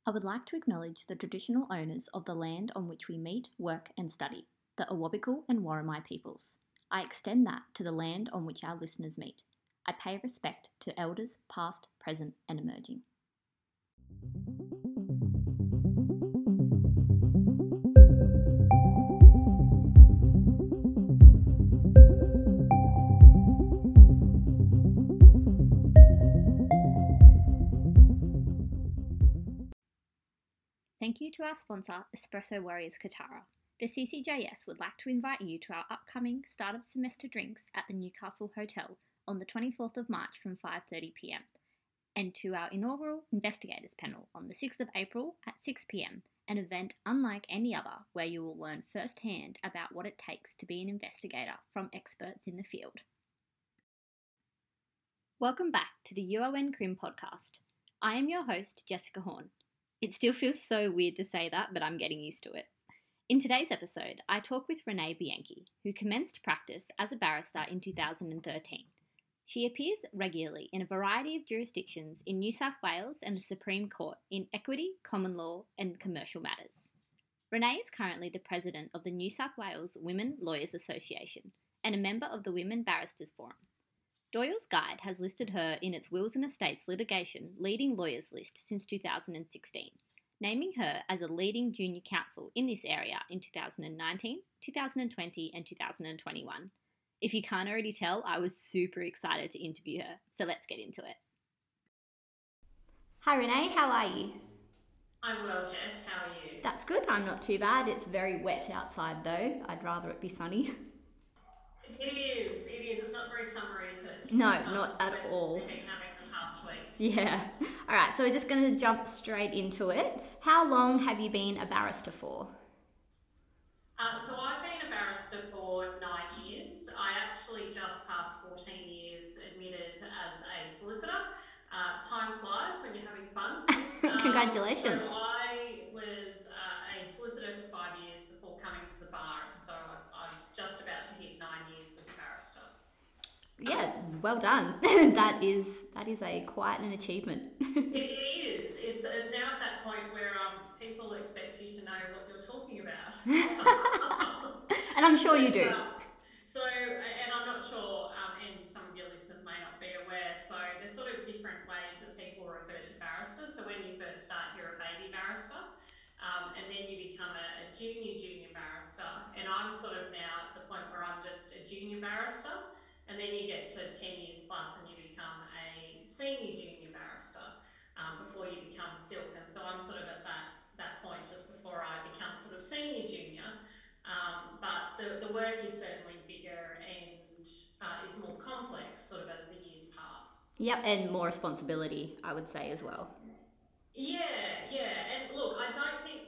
I would like to acknowledge the traditional owners of the land on which we meet, work, and study, the Awabakal and Worimi peoples. I extend that to the land on which our listeners meet. I pay respect to elders past, present, and emerging. Thank you to our sponsor, Espresso Warriors Katara. The CCJS would like to invite you to our upcoming start of semester drinks at the Newcastle Hotel on the 24th of March from 5:30pm, and to our inaugural Investigators panel on the 6th of April at 6pm, an event unlike any other where you will learn firsthand about what it takes to be an investigator from experts in the field. Welcome back to the UON Crim podcast. I am your host, Jessica Horn. It still feels so weird to say that, but I'm getting used to it. In today's episode, I talk with Renee Bianchi, who commenced practice as a barrister in 2013. She appears regularly in a variety of jurisdictions in New South Wales and the Supreme Court in equity, common law, and commercial matters. Renee is currently the president of the New South Wales Women Lawyers Association and a member of the Women Barristers Forum. Doyle's Guide has listed her in its Wills and Estates litigation leading lawyers list since 2016, naming her as a leading junior counsel in this area in 2019, 2020 and 2021. If you can't already tell, I was super excited to interview her, so let's get into it. Hi Renee, how are you? I'm well, Jess. How are you? That's good, I'm not too bad. It's very wet outside though. I'd rather it be sunny. It is. It's not very summery, is it? No, not at all. We've been having the past week. Yeah. All right, so we're just going to jump straight into it. How long have you been a barrister for? So I've been a barrister for 9 years. I actually just passed 14 years admitted as a solicitor. Time flies when you're having fun. Congratulations. So I was a solicitor for 5 years before coming to the bar, and so I'm just about to hit 9 years as a barrister. Yeah, well done. that is quite an achievement. It is. It's now at that point where people expect you to know what you're talking about. And I'm sure you do. And I'm not sure, and some of your listeners may not be aware, so there's sort of different ways that people refer to barristers. So when you first start, you're a baby barrister, and then you become a junior barrister. And I'm sort of now at the point where I'm just a junior barrister. And then you get to 10 years plus and you become a senior junior barrister before you become silk. And so I'm sort of at that point just before I become sort of senior junior. But the work is certainly bigger and is more complex sort of as the years pass. Yep, and more responsibility, I would say as well. Yeah. And look, I don't think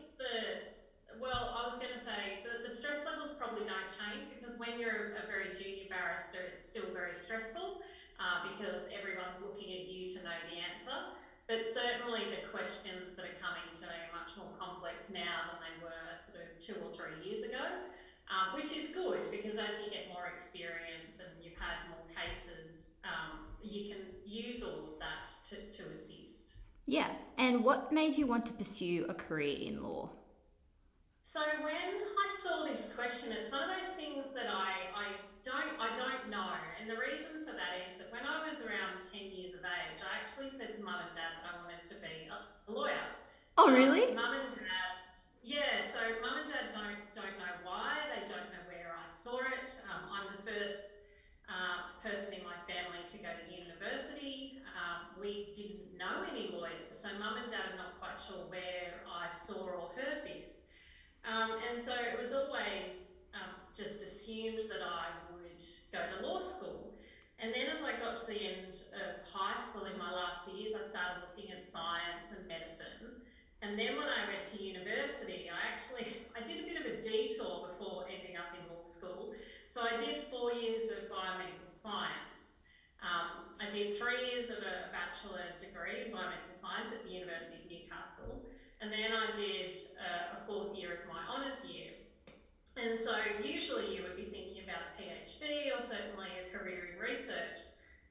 I was going to say the stress levels probably don't change, because when you're a very junior barrister, it's still very stressful because everyone's looking at you to know the answer. But certainly the questions that are coming to me are much more complex now than they were sort of 2 or 3 years ago, which is good, because as you get more experience and you've had more cases, you can use all of that to assist. Yeah, and what made you want to pursue a career in law? So when I saw this question, it's one of those things that I don't know. And the reason for that is that when I was around 10 years of age, I actually said to Mum and Dad that I wanted to be a lawyer. Oh, really? Mum and Dad, so Mum and Dad don't know why. They don't know where I saw it. I'm the first person in my family to go to university. We didn't know any lawyers, so Mum and Dad are not quite sure where I saw or heard this. And so it was always just assumed that I would go to law school. And then as I got to the end of high school in my last few years, I started looking at science and medicine. And then when I went to university, I did a bit of a detour before ending up in law school. So I did 4 years of biomedical science. I did 3 years of a bachelor degree in biomedical science at the University of Newcastle. And then I did a 4th year of my honours year. And so usually you would be thinking about a PhD or certainly a career in research.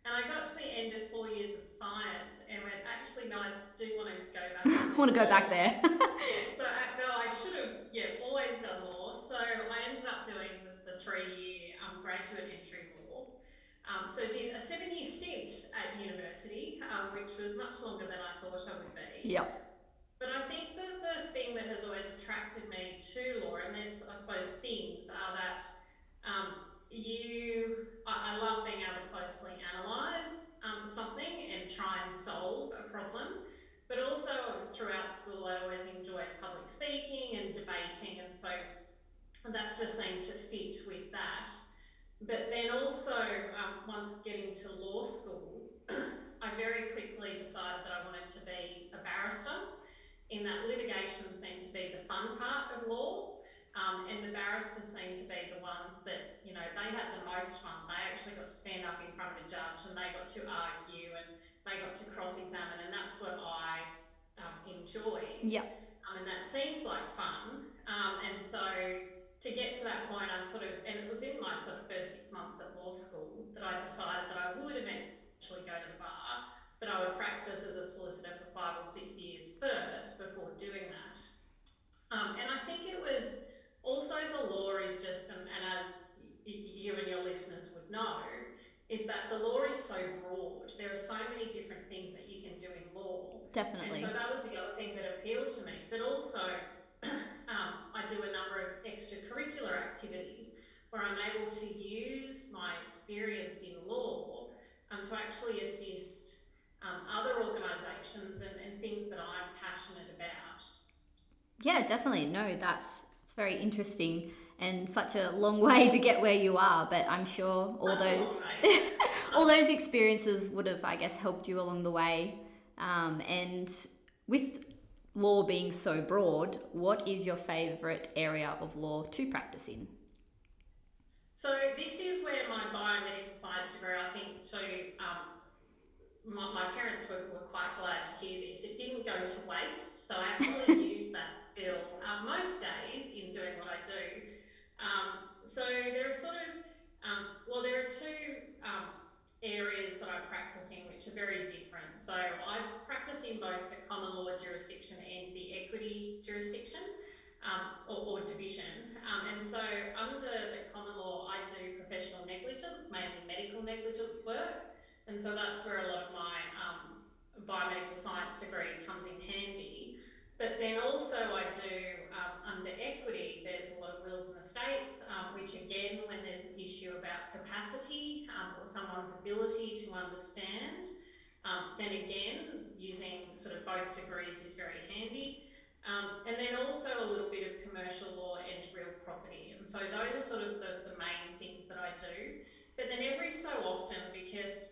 And I got to the end of 4 years of science and went, actually, no, I do want to go back and I do want to go law. back there. Yeah, so no, I should have, always done law. So I ended up doing the 3 year graduate entry law. So did a 7 year stint at university, which was much longer than I thought I would be. Yep. But I think that the thing that has always attracted me to law, and there's, I suppose, things are that I love being able to closely analyse something and try and solve a problem. But also throughout school, I always enjoyed public speaking and debating, and so that just seemed to fit with that. But then also, once getting to law school, I very quickly decided that I wanted to be a barrister, in that litigation seemed to be the fun part of law. And the barristers seemed to be the ones that, they had the most fun. They actually got to stand up in front of a judge and they got to argue and they got to cross-examine, and that's what I enjoyed. Yep. And that seemed like fun. And so to get to that point, and it was in my sort of first 6 months at law school that I decided that I would eventually go to the bar, but I would practice as a solicitor for 5 or 6 years first before doing that. And I think it was also, the law is just, and as you and your listeners would know, is that the law is so broad. There are so many different things that you can do in law. Definitely. And so that was the other thing that appealed to me. But also, I do a number of extracurricular activities where I'm able to use my experience in law to actually assist other organisations and things that I'm passionate about. Yeah, definitely. No, it's very interesting and such a long way to get where you are. But I'm sure all those experiences would have, I guess, helped you along the way. And with law being so broad, what is your favourite area of law to practice in? So this is where my biomedical science degree, I think, my parents were quite glad to hear this. It didn't go to waste, so I actually use that still most days in doing what I do. So there are there are two areas that I practice in which are very different. So I practice in both the common law jurisdiction and the equity jurisdiction or division. And so under the common law, I do professional negligence, mainly medical negligence work. And so that's where a lot of my biomedical science degree comes in handy. But then also I do, under equity, there's a lot of wills and estates, which again, when there's an issue about capacity or someone's ability to understand, then again, using sort of both degrees is very handy. And then also a little bit of commercial law and real property. And so those are sort of the main things that I do. But then every so often, because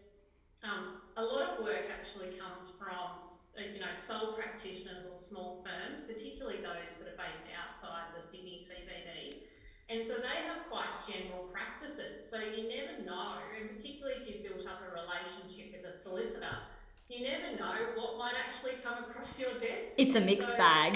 a lot of work actually comes from, sole practitioners or small firms, particularly those that are based outside the Sydney CBD. And so they have quite general practices. So you never know, and particularly if you've built up a relationship with a solicitor, you never know what might actually come across your desk. It's a mixed bag.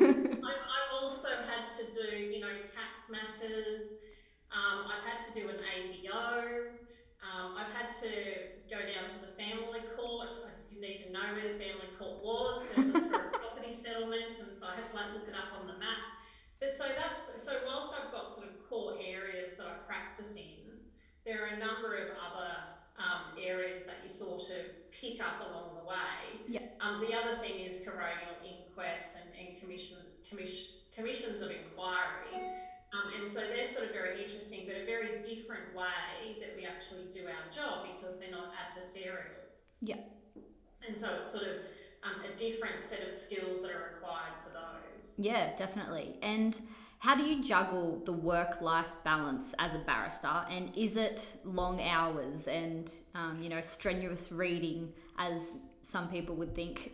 I've also had to do, tax matters. I've had to do an AVO. I've had to go down to the family court. I didn't even know where the family court was, but it was for a property settlement, and so I had to look it up on the map. But so whilst I've got sort of core areas that I practice in, there are a number of other areas that you sort of pick up along the way. Yep. The other thing is coronial inquests and commissions of inquiry. And so they're sort of very interesting, but a very different way that we actually do our job because they're not adversarial. Yeah. And so it's sort of a different set of skills that are required for those. Yeah, definitely. And how do you juggle the work-life balance as a barrister? And is it long hours and, strenuous reading as some people would think?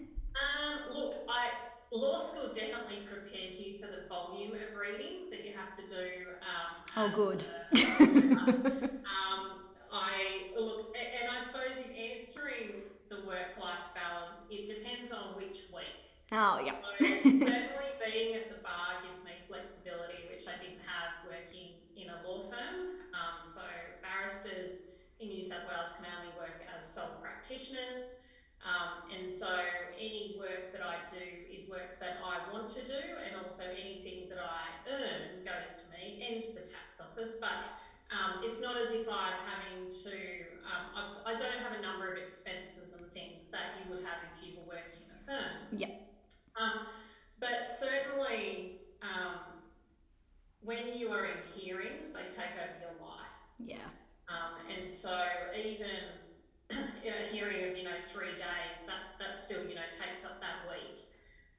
Law school definitely prepares you for the volume of reading that you have to do. Good. And I suppose in answering the work-life balance, it depends on which week. Oh, yeah. So certainly being at the bar gives me flexibility, which I didn't have working in a law firm. So barristers in New South Wales can only work as sole practitioners. And so any work that I do is work that I want to do, and also anything that I earn goes to me and to the tax office. But it's not as if I'm having to, I don't have a number of expenses and things that you would have if you were working in a firm. Yeah. But certainly when you are in hearings, they take over your life. Yeah. And so even a hearing of 3 days, that still takes up that week.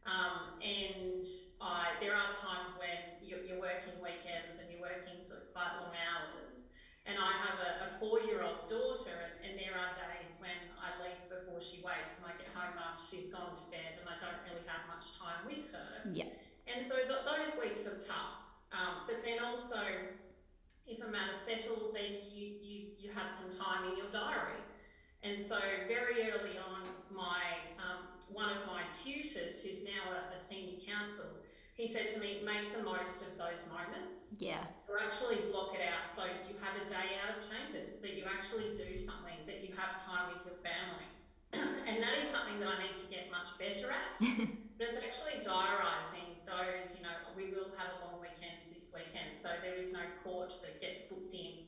And there are times when you're working weekends and you're working sort of quite long hours. And I have a 4-year-old daughter, and there are days when I leave before she wakes and I get home after she's gone to bed, and I don't really have much time with her. Yeah. And so those weeks are tough. But then also, if a matter settles, then you have some time in your diary. And so very early on, one of my tutors, who's now a senior counsel, he said to me, make the most of those moments. Yeah. So actually block it out. So you have a day out of chambers, that you actually do something, that you have time with your family. And that is something that I need to get much better at. But it's actually diarising those, we will have a long weekend this weekend, so there is no court that gets booked in.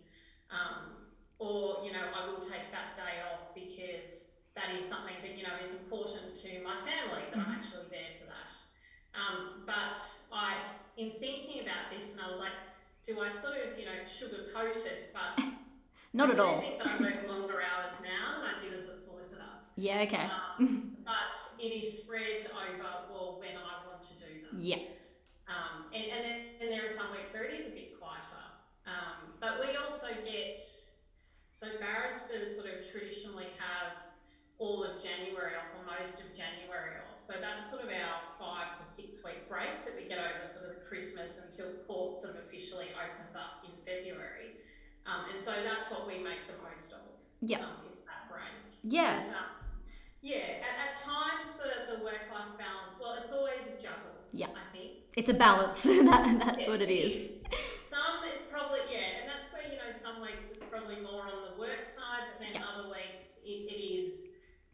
Or, I will take that day off because that is something that, is important to my family, that I'm actually there for that. But in thinking about this, and I was like, do I sort of, sugarcoat it? But Not at all. I do think that I work longer hours now than I did as a solicitor. Yeah, okay. But it is spread over, when I want to do them. Yeah. And then there are some weeks where it is a bit quieter. But we also get, so barristers sort of traditionally have all of January off, or most of January off. So that's sort of our 5 to 6 week break that we get over sort of the Christmas until court sort of officially opens up in February. And so that's what we make the most of. Yeah. Is that break. Yeah. And, at times the work-life balance, well, it's always a juggle. Yeah. I think it's a balance. That's what it is. Some it's probably, and that's where, some weeks it's probably more on the work side, but then other weeks it is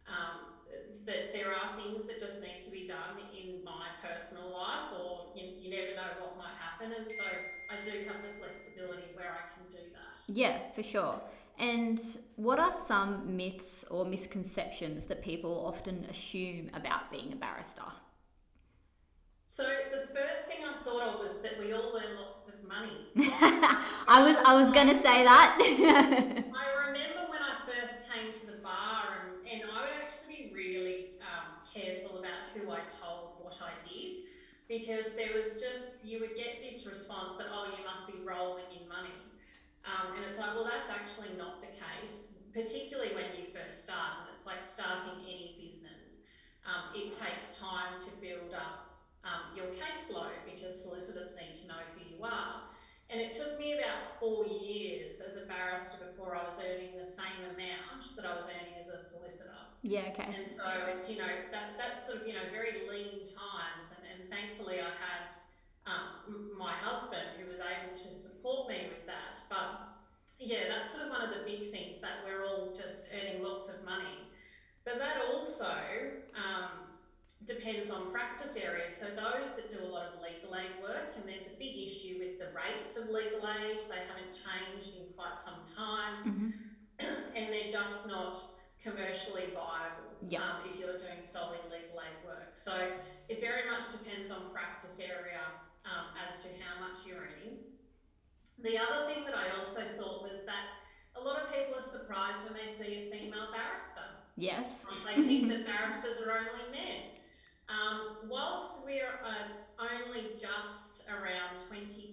that there are things that just need to be done in my personal life, or you never know what might happen, and so I do have the flexibility where I can do that. Yeah, for sure. And what are some myths or misconceptions that people often assume about being a barrister? So the first thing I thought of was that we all earn lots of money. I was going to say that. I remember when I first came to the bar, and I would actually be really careful about who I told what I did, because there was you would get this response that, oh, you must be rolling in money. And it's like, well, that's actually not the case, particularly when you first start. And it's like starting any business. It takes time to build up your caseload, because solicitors need to know who you are. And it took me about 4 years as a barrister before I was earning the same amount that I was earning as a solicitor. Yeah, okay. And so it's, that's sort of, very lean times. And thankfully I had my husband who was able to support me with that. But yeah, that's sort of one of the big things, that we're all just earning lots of money. But that also depends on practice areas. So those that do a lot of legal aid work, and there's a big issue with the rates of legal aid, they haven't changed in quite some time, and they're just not commercially viable if you're doing solely legal aid work. So it very much depends on practice area as to how much you're earning. The other thing that I also thought was that a lot of people are surprised when they see a female barrister. Yes. They think that barristers are only men. Whilst we're only just around 25%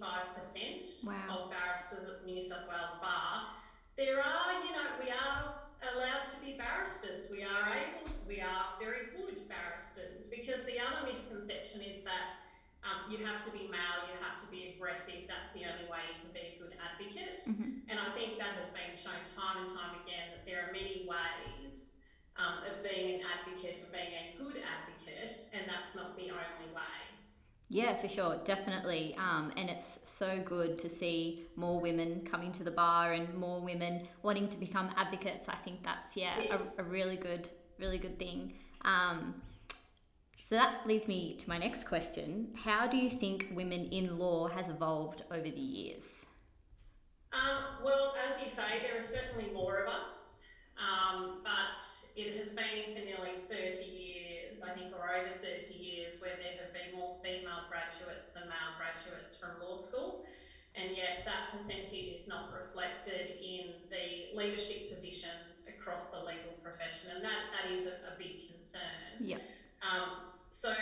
of barristers at New South Wales Bar, there are, we are allowed to be barristers. We are very good barristers, because the other misconception is that you have to be male, you have to be aggressive, that's the only way you can be a good advocate. And I think that has been shown time and time again, that there are many ways of being an advocate, of being a good advocate, and that's not the only way. Yeah, for sure, definitely. And it's so good to see more women coming to the bar and more women wanting to become advocates. I think that's a really good thing. Um, so that leads me to my next question. How do you think women in law has evolved over the years? Well, as you say, there are certainly more of us, but it has been for nearly 30 years, I think, or over 30 years, where there have been more female graduates than male graduates from law school. And yet that percentage is not reflected in the leadership positions across the legal profession. And that is a big concern. Yeah, Um, so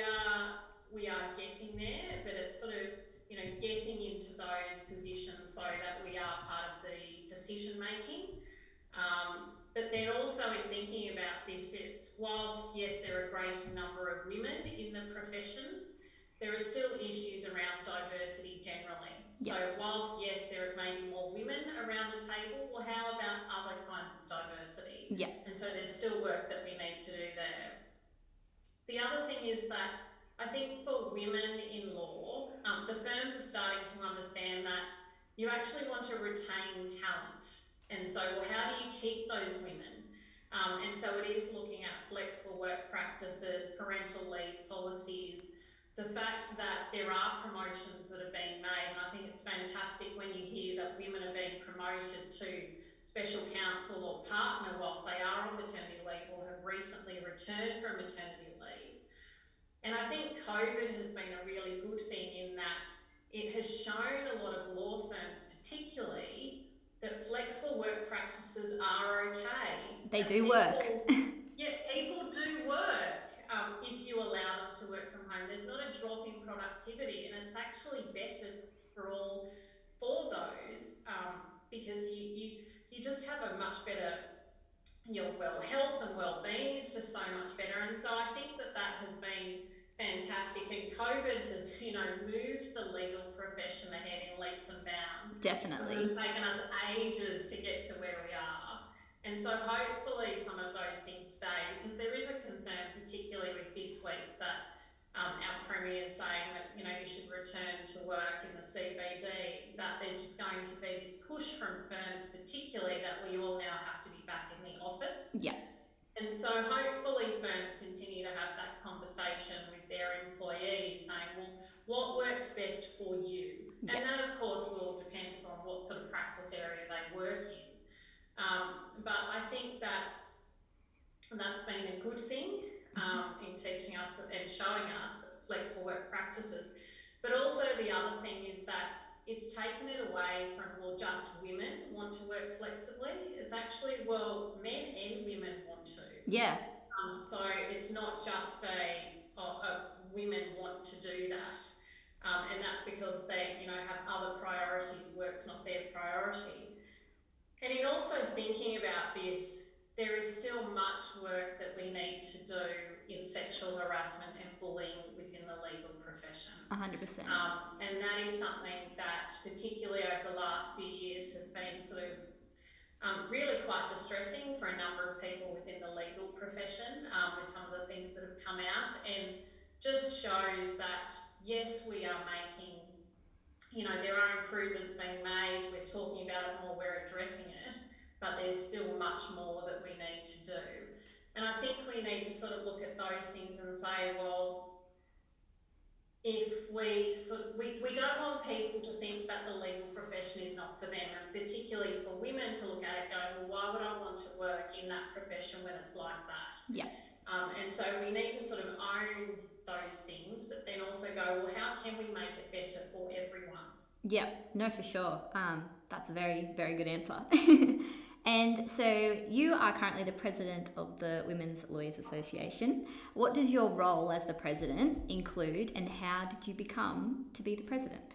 we are getting there, but it's sort of, getting into those positions so that we are part of the decision making. But then also in thinking about this, it's whilst yes, there are a greater number of women in the profession, there are still issues around diversity generally. yeah, So whilst yes, there may be more women around the table, well, how about other kinds of diversity? yeah. And so there's still work that we need to do there. The other thing is that I think for women in law, the firms are starting to understand that you actually want to retain talent. And so, well, how do you keep those women? And so it is looking at flexible work practices, parental leave policies, the fact that there are promotions that are being made. And I think it's fantastic when you hear that women are being promoted to special counsel or partner whilst they are on maternity leave or have recently returned from maternity leave. And I think COVID has been a really good thing in that it has shown a lot of law firms, particularly, that flexible work practices are okay. They do work. Yeah, people do work if you allow them to work from home. There's not a drop in productivity, and it's actually better for all for those because you just have a much better your health and well-being is just so much better. And so I think that has been fantastic, and COVID has moved the legal profession ahead in leaps and bounds. Definitely. It would have taken us ages to get to where we are, and so hopefully some of those things stay, because there is a concern, particularly with this week, that our Premier is saying that you should return to work in the CBD, that there's just going to be this push from firms, particularly, that we all now have to be back in the office. Yeah. And so hopefully firms continue to have that conversation with their employees, saying, well, what works best for you? Yeah. And that, of course, will depend on what sort of practice area they work in. But I think that's been a good thing in teaching us and showing us flexible work practices. But also the other thing is that it's taken it away from, well, just women want to work flexibly. It's actually, well, men and women want to. Yeah. So it's not just a women want to do that. And that's because they, have other priorities. Work's not their priority. And in also thinking about this, there is still much work that we need to do in sexual harassment and bullying within the legal profession. 100%. And that is something that, particularly over the last few years, has been sort of really quite distressing for a number of people within the legal profession, with some of the things that have come out, and just shows that, yes, we are making, there are improvements being made, we're talking about it more, we're addressing it, but there's still much more that we need to do. And I think we need to sort of look at those things and say, well, if we don't want people to think that the legal profession is not for them, and particularly for women to look at it going, well, why would I want to work in that profession when it's like that? Yeah. And so we need to sort of own those things, but then also go, well, how can we make it better for everyone? Yeah, no, for sure. That's a very, very good answer. And so you are currently the president of the Women's Lawyers Association. What does your role as the president include, and how did you become to be the president?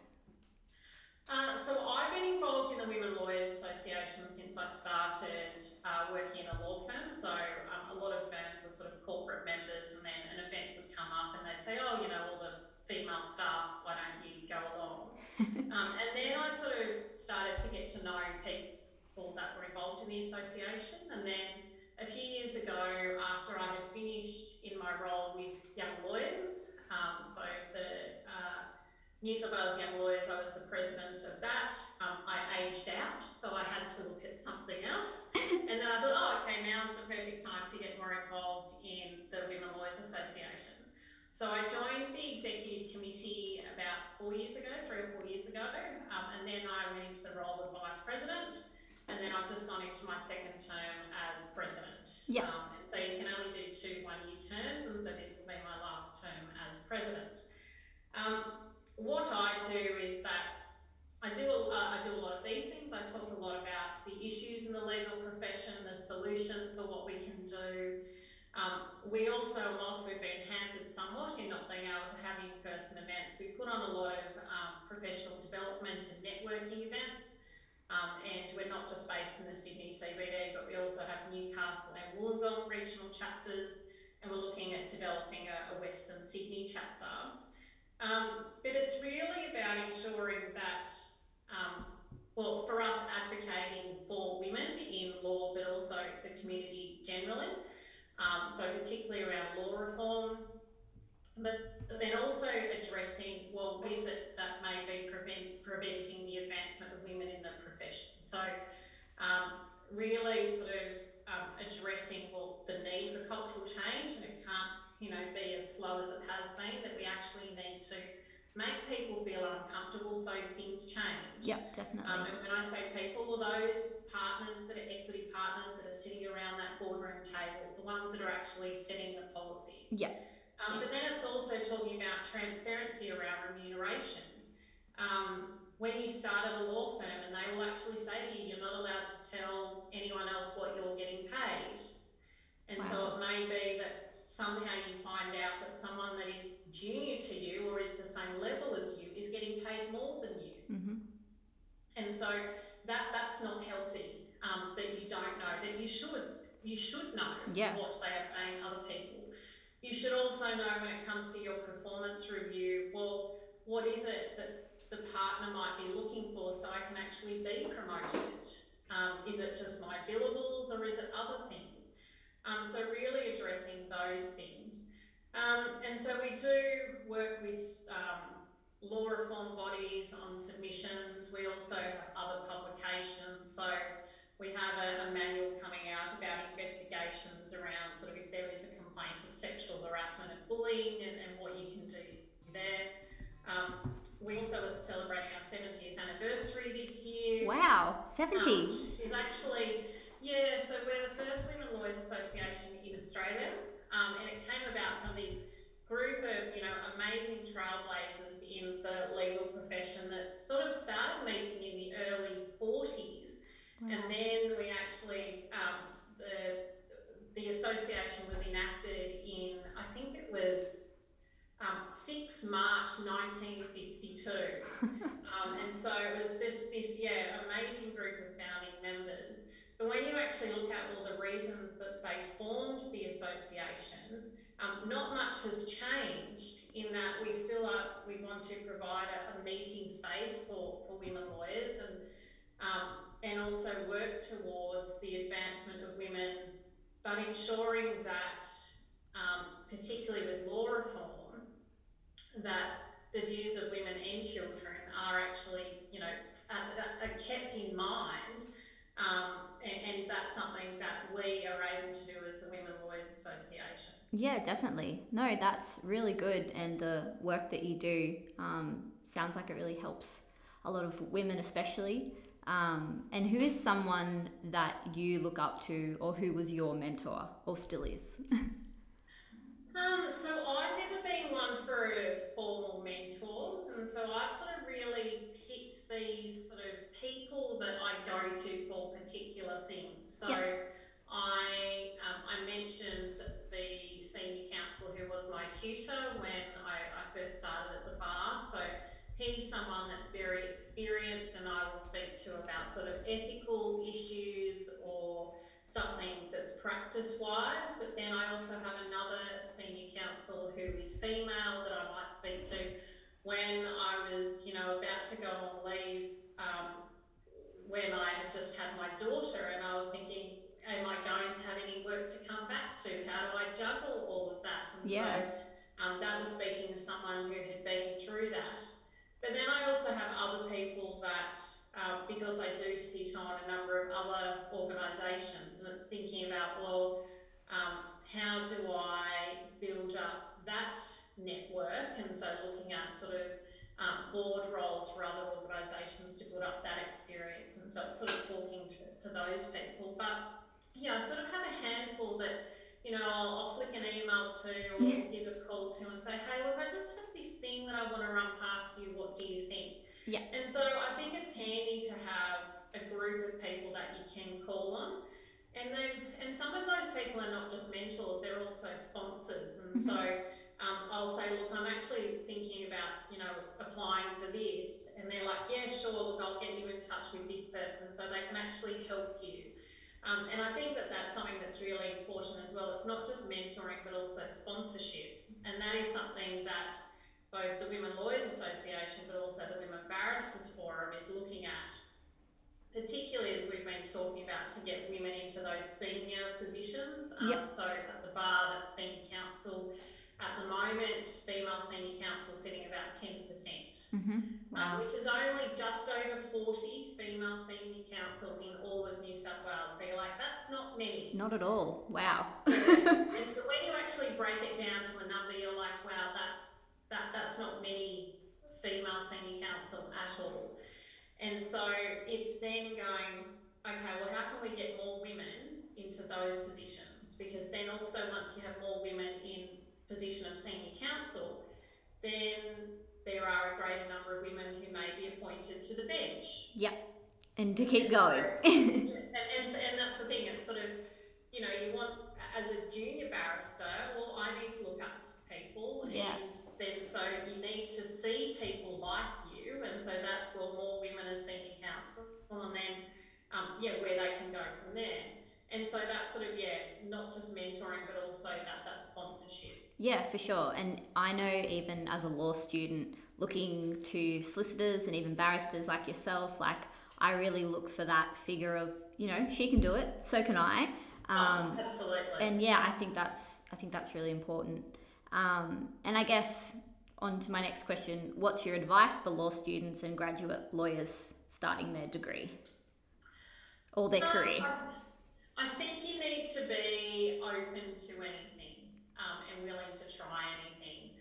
So I've been involved in the Women Lawyers Association since I started working in a law firm. So a lot of firms are sort of corporate members, and then an event would come up and they'd say, oh, all the female staff, why don't you go along? And then I sort of started to get to know people that were involved in the association. And then a few years ago, after I had finished in my role with Young Lawyers, so the New South Wales Young Lawyers, I was the president of that. I aged out, so I had to look at something else. And then I thought, oh, okay, now's the perfect time to get more involved in the Women Lawyers Association. So I joined the executive committee about 3 or 4 years ago, and then I went into the role of vice president. And then I've just gone into my second term as president. Yeah. And so you can only do 2 one-year terms, and so this will be my last term as president. What I do is that I do a lot of these things. I talk a lot about the issues in the legal profession, the solutions for what we can do. We also, whilst we've been hampered somewhat in not being able to have in-person events, we put on a lot of professional development and networking events. And we're not just based in the Sydney CBD, but we also have Newcastle and Wollongong regional chapters, and we're looking at developing a Western Sydney chapter. But it's really about ensuring that, well, for us advocating for women in law, but also the community generally, so particularly around law reform, but then also addressing, well, what is it that may be preventing the advancement of women in the profession? So really sort of addressing, well, the need for cultural change, and it can't, be as slow as it has been, that we actually need to make people feel uncomfortable so things change. Yep, definitely. And when I say people, well, those partners that are equity partners that are sitting around that boardroom table, the ones that are actually setting the policies. Yeah. But then it's also talking about transparency around remuneration. When you start at a law firm, and they will actually say to you, you're not allowed to tell anyone else what you're getting paid. And Wow. so it may be that somehow you find out that someone that is junior to you or is the same level as you is getting paid more than you. Mm-hmm. And so that's not healthy, that you don't know, that you should know what they are paying other people. You should also know when it comes to your performance review, well, what is it that the partner might be looking for so I can actually be promoted? Is it just my billables or is it other things? So really addressing those things. And so we do work with law reform bodies on submissions. We also have other publications. So we have a manual coming out about investigations around sort of if there is a complaint of sexual harassment and bullying and what you can do there. We also are celebrating our 70th anniversary this year. Wow, 70. Is actually, so we're the first Women Lawyers Association in Australia, and it came about from this group of, amazing trailblazers in the legal profession that sort of started meeting in the early 40s. Wow. And then we actually, the association was enacted in, I think it was 6 March 1952. And so it was this amazing group of founding members. But when you actually look at all the reasons that they formed the association, not much has changed in that we want to provide a meeting space for women lawyers and also work towards the advancement of women, but ensuring that, particularly with law reform, that the views of women and children are actually, are kept in mind, and that's something that we are able to do as the Women Lawyers Association. Yeah, definitely. No, that's really good, and the work that you do sounds like it really helps a lot of women especially. And who is someone that you look up to, or who was your mentor or still is? So I've never been one for formal mentors, and so I've sort of really picked these sort of people that I go to for particular things. So I mentioned the senior counsel who was my tutor when I first started at the bar. So he's someone that's very experienced, and I will speak to about sort of ethical issues or something that's practice-wise. But then I also have another senior counsel who is female that I might speak to when I was, about to go on leave, when I had just had my daughter, and I was thinking, am I going to have any work to come back to? How do I juggle all of that? And so that was speaking to someone who had been through that. But then I also have other people that, because I do sit on a number of other organisations, and it's thinking about, well, how do I build up that network? And so looking at sort of board roles for other organisations to build up that experience. And so it's sort of talking to those people. But yeah, I sort of have a handful that, I'll flick an email to or give a call to and say, hey, look, I just have this thing that I want to run past you. What do you think? Yeah. And so I think it's handy to have a group of people that you can call on. And some of those people are not just mentors, they're also sponsors. And so I'll say, look, I'm actually thinking about, applying for this. And they're like, yeah, sure, look, I'll get you in touch with this person so they can actually help you. And I think that that's something that's really important as well. It's not just mentoring, but also sponsorship. And that is something that both the Women Lawyers Association, but also the Women Barristers Forum is looking at, particularly as we've been talking about, to get women into those senior positions. So at the bar, that's senior counsel. At the moment, female senior counsel sitting about 10%, which is only just over 40 female senior counsel in all of New South Wales. So you're like, that's not many. Not at all. Wow. And so when you actually break it down to a number, you're like, wow, that's not many female senior counsel at all. And so it's then going, okay, well, how can we get more women into those positions? Because then also once you have more women in position of senior counsel, then there are a greater number of women who may be appointed to the bench. Yep, and to keep going. And that's the thing, it's sort of, you want, as a junior barrister, well, I need to look up to people, and then so you need to see people like you, and so that's, well, more women as senior counsel, and then, where they can go from there. And so that's sort of, not just mentoring, but also that sponsorship. Yeah, for sure. And I know even as a law student looking to solicitors and even barristers like yourself, like I really look for that figure of, she can do it, so can I. Absolutely. And I think that's really important. And I guess on to my next question, what's your advice for law students and graduate lawyers starting their degree or their career? I think you need to be open to anything and willing to try anything.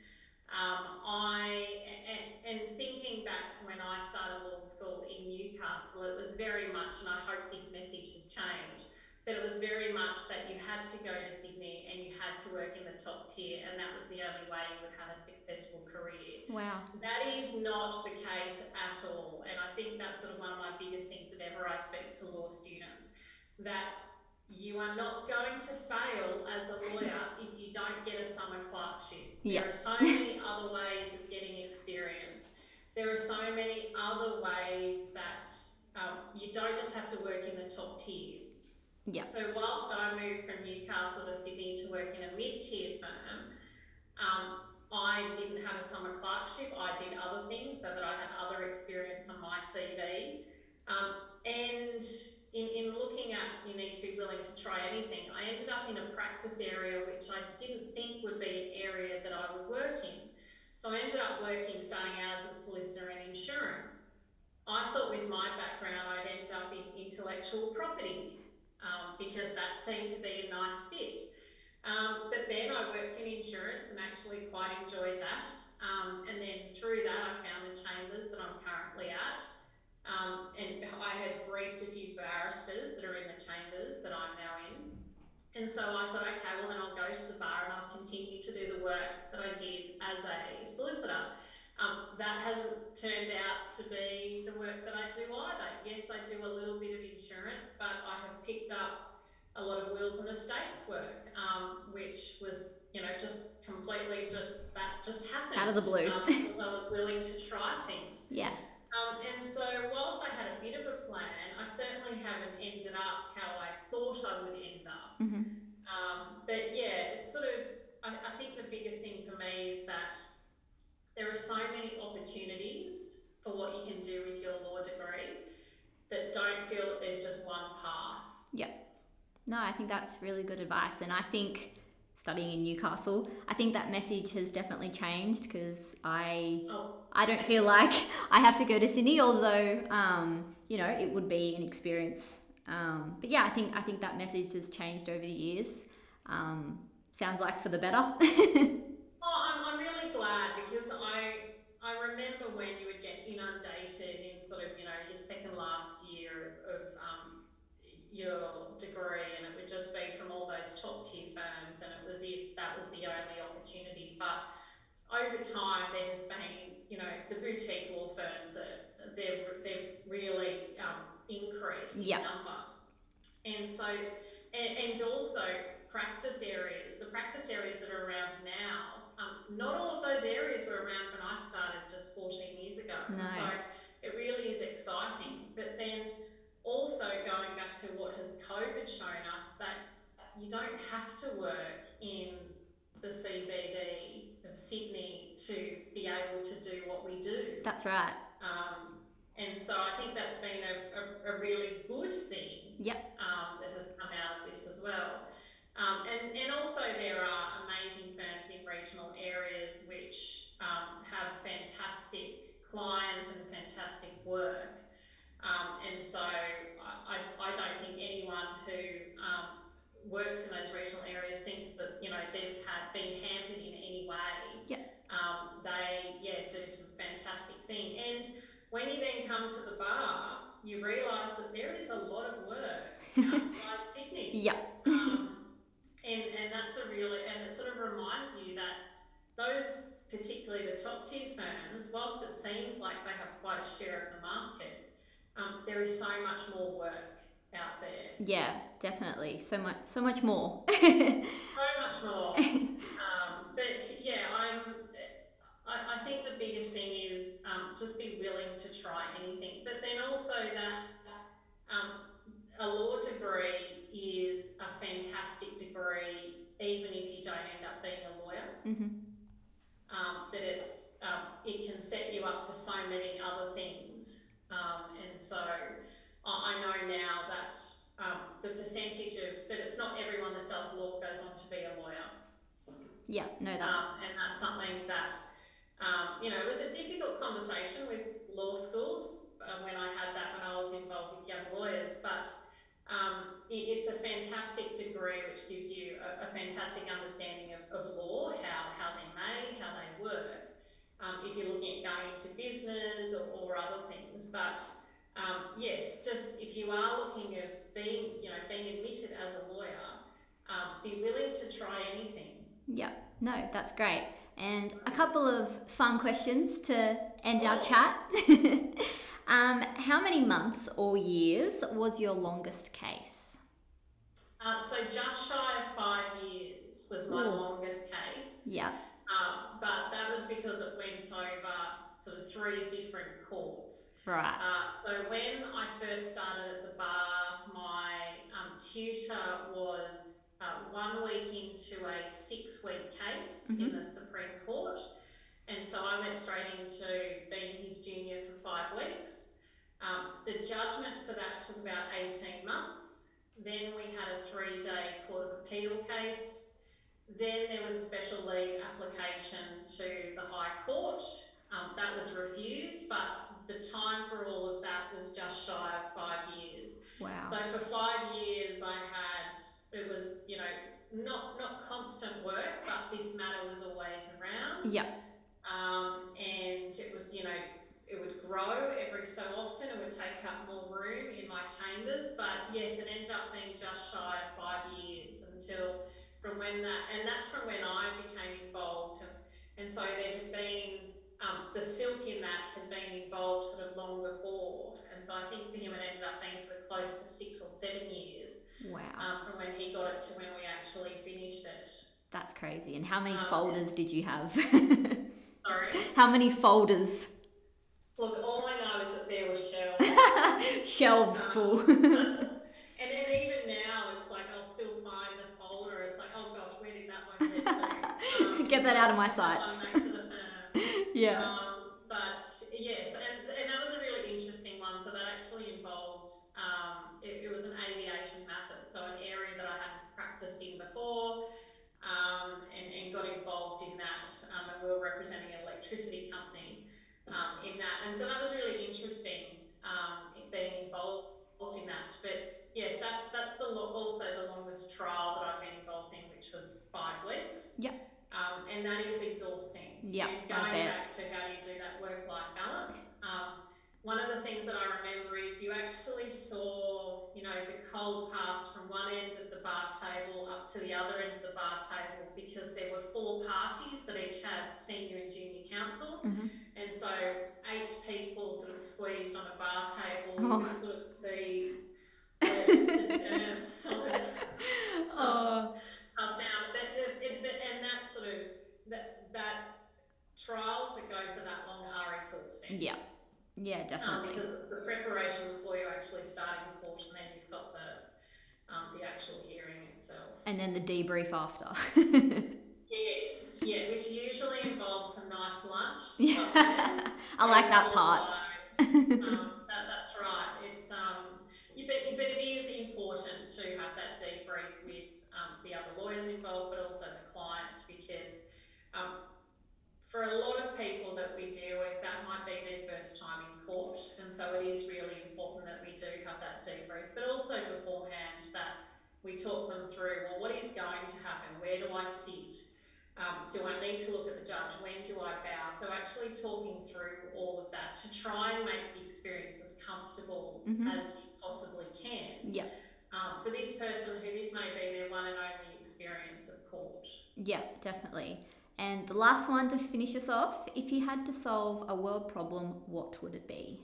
And thinking back to when I started law school in Newcastle, it was very much, and I hope this message has changed, but it was very much that you had to go to Sydney and you had to work in the top tier, and that was the only way you would have a successful career. Wow. That is not the case at all. And I think that's sort of one of my biggest things whenever I speak to law students, that you are not going to fail as a lawyer if you don't get a summer clerkship. There are so many other ways of getting experience. There are so many other ways that you don't just have to work in the top tier. Yeah. So whilst I moved from Newcastle to Sydney to work in a mid-tier firm, I didn't have a summer clerkship. I did other things so that I had other experience on my CV. And in looking at, you need to be willing to try anything, I ended up in a practice area which I didn't think would be an area that I would work in. So I ended up starting out as a solicitor in insurance. I thought with my background I'd end up in intellectual property because that seemed to be a nice fit. But then I worked in insurance and actually quite enjoyed that. And then through that I found the chambers that I'm currently at. And I had briefed a few barristers that are in the chambers that I'm now in. And so I thought, okay, well then I'll go to the bar and I'll continue to do the work that I did as a solicitor. That hasn't turned out to be the work that I do either. Yes, I do a little bit of insurance, but I have picked up a lot of wills and estates work, which was, just completely that just happened. Out of the blue. Because I was willing to try things. Yeah. And so whilst I had a bit of a plan, I certainly haven't ended up how I thought I would end up. But it's sort of, I think the biggest thing for me is that there are so many opportunities for what you can do with your law degree that don't feel that there's just one path. Yep. No, I think that's really good advice. And I think studying in Newcastle. I think that message has definitely changed because I Oh, don't feel like I have to go to Sydney, although you know, it would be an experience. But yeah, I think that message has changed over the years. Sounds like for the better. I'm really glad because I remember when you would get inundated in sort of, your second last year of your degree, and it would just be from all those top tier firms, and it was if that was the only opportunity. But over time, there has been, the boutique law firms that they've really increased in Yeah, number. And so, and also practice areas, the practice areas that are around now, not all of those areas were around when I started just 14 years ago. And so no, it really is exciting. But then also going back to what has COVID shown us, that you don't have to work in the CBD of Sydney to be able to do what we do. that's right. Um, and so I think that's been a really good thing, Yep. that has come out of this as well. And also there are amazing firms in regional areas which have fantastic clients and fantastic work. And so I don't think anyone who works in those regional areas thinks that, they've been hampered in any way. Yep. They, do some fantastic thing. And when you then come to the bar, you realise that there is a lot of work outside Sydney. Yep. And that's and it sort of reminds you that those, particularly the top tier firms, whilst it seems like they have quite a share of the market, there is so much more work out there. Yeah, definitely. So much more. So much more. But yeah, I think the biggest thing is just be willing to try anything. But then also that a law degree is a fantastic degree, even if you don't end up being a lawyer. Mm-hmm. That it can set you up for so many other things. And so I know now that the percentage that it's not everyone that does law goes on to be a lawyer. Yeah, no, that. And that's something that, it was a difficult conversation with law schools when I had that, when I was involved with young lawyers. But it's a fantastic degree which gives you a fantastic understanding of law, how they're made, how they work. If you're looking at going into business or other things. But yes, just if you are looking at being admitted as a lawyer, be willing to try anything. Yep. No, that's great. And a couple of fun questions to end our chat. How many months or years was your longest case? So just shy of 5 years was my longest case. Yeah. But that was because it went over sort of 3 different courts. Right. So when I first started at the bar, my tutor was 1 week into a 6-week case in the Supreme Court. And so I went straight into being his junior for 5 weeks. The judgment for that took about 18 months. Then we had a 3-day Court of Appeal case. Then there was a special leave application to the High Court. That was refused, but the time for all of that was just shy of 5 years. Wow. So for 5 years it was, not constant work, but this matter was always around. Yep. And it would grow every so often. It would take up more room in my chambers. But yes, it ended up being just shy of 5 years until that's from when I became involved. And so there had been, the silk in that had been involved sort of long before. And so I think for him it ended up being sort of close to 6 or 7 years. Wow. From when he got it to when we actually finished it. That's crazy. And how many folders did you have? Sorry? How many folders? Look, all I know is that there were shelves. Shelves full. And then even now, it's like I'll still find a folder. It's like, oh gosh, where did that one get to? Get that out of my sights. Back to the firm. Yeah. But yes, and that was a really interesting one. So that actually involved, it was an aviation matter, so an area that I hadn't practiced in before. electricity company in that. And so that was really interesting, being involved in that. But yes, that's also the longest trial that I've been involved in, which was 5 weeks. Yep. And that is exhausting. Yep, And I going bet. back to how do you do that work-life balance, one of the things that I remember is you actually saw, the cold pass from one end of the bar table up to the other end of the bar table, because there were 4 parties that each had senior and junior counsel. Mm-hmm. And so 8 people sort of squeezed on a bar table. Oh. You could sort of see the nerves sort of pass down. And that sort of, that trials that go for that long are exhausting. Yeah. Yeah, definitely. Because it's the preparation before you actually starting the court, and then you've got the actual hearing itself. And then the debrief after. Yes, yeah, which usually involves a nice lunch. Yeah. I like that part. That's right. It's but it is important to have that debrief with the other lawyers involved, but also the client, because for a lot of people that we deal with, that might be their first time in court, and so it is really important that we do have that debrief, but also beforehand that we talk them through, well, what is going to happen? Where do I sit? Do I need to look at the judge? When do I bow? So actually talking through all of that to try and make the experience as comfortable as you possibly can. Yeah. For this person who this may be their one and only experience of court. Yeah, definitely. And the last one to finish us off, if you had to solve a world problem, what would it be?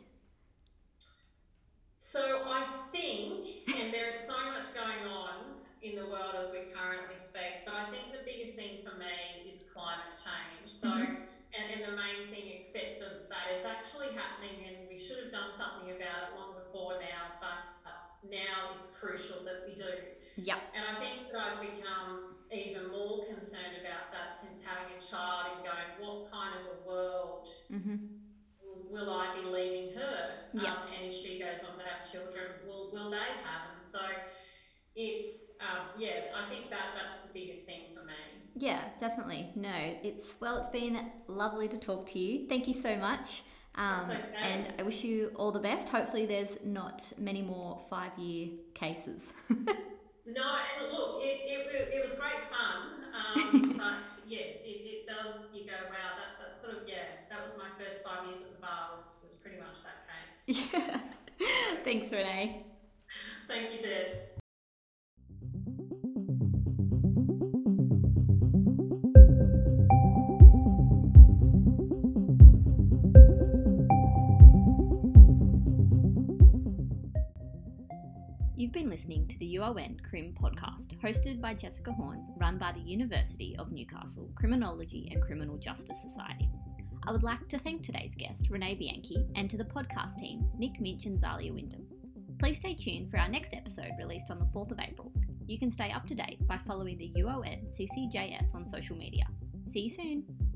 So I think, and there is so much going on in the world as we currently speak, but I think the biggest thing for me is climate change. So, and the main thing, acceptance that it's actually happening, and we should have done something about it long before now, but now it's crucial that we do. Yeah. And I think that I've become even more concerned about that since having a child, and going, what kind of a world will I be leaving her? And if she goes on to have children, will they have? And so it's, I think that's the biggest thing for me. Yeah, definitely. No, it's been lovely to talk to you. Thank you so much. That's okay. And I wish you all the best. Hopefully there's not many more 5-year cases. No, and look, it was great fun, but yes, it does, you go, wow, that sort of, that was my first 5 years at the bar, was pretty much that case. Yeah. Thanks, Renee. Thank you, Jess. You've been listening to the UON Crim podcast, hosted by Jessica Horn, run by the University of Newcastle Criminology and Criminal Justice Society. I would like to thank today's guest, Renee Bianchi, and to the podcast team, Nick Minch and Zalia Wyndham. Please stay tuned for our next episode released on the 4th of April. You can stay up to date by following the UON CCJS on social media. See you soon!